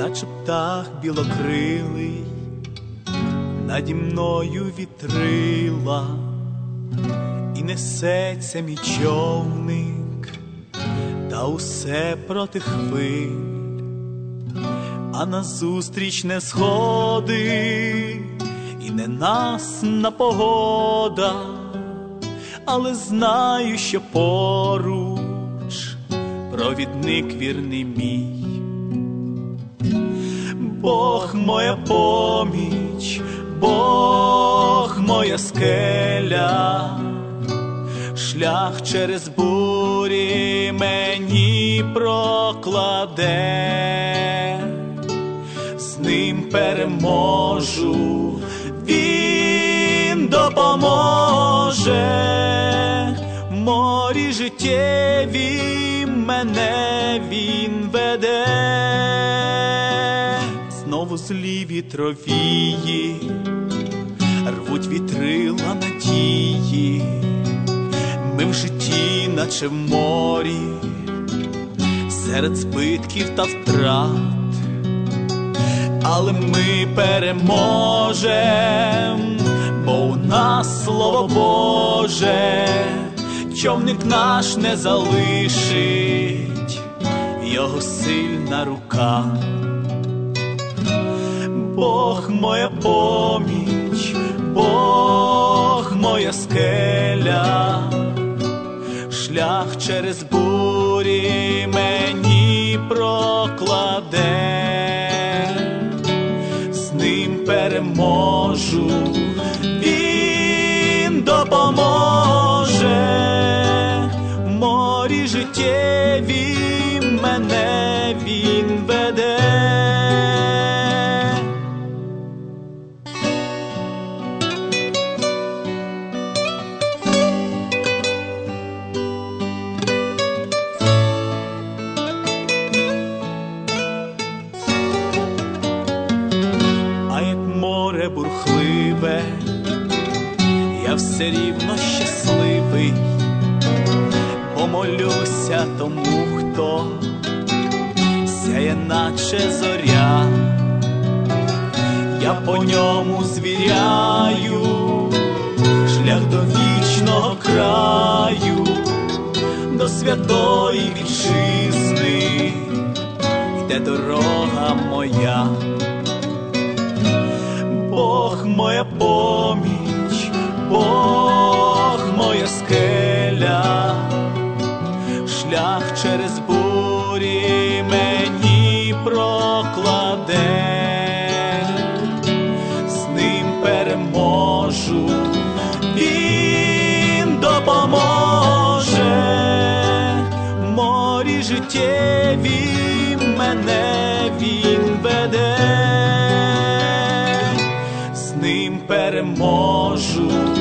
наче птах білокрилий, наді мною вітрила, і несеться мій човник, та усе проти хвиль, а назустріч не сходи і ненасна погода, але знаю, що поруч провідник вірний мій. Бог моя поміч, Бог моя скеля, шлях через бурі мені прокладе, з ним переможу, він допоможе, в морі життєві мене він веде. Знову злі вітровії рвуть вітрила надії, ми в житті, наче в морі, серед збитків та втрат, але ми переможем, бо у нас Слово Боже, човник наш не залишить його сильна рука. Бог моя поміч, Бог моя скеля, шлях через бурі мені прокладе, з ним переможу, він допоможе, в морі життєві мене він веде. Море бурхливе, я все рівно щасливий, помолюся тому, хто сяє наче зоря, я по ньому звіряю шлях до вічного краю, до святої вітчизни йде дорога моя. Бог моя поміч, Бог моя скеля, шлях через бурі мені прокладе, з ним переможу, він допоможе, в морі життєві мене він веде, з ним переможу,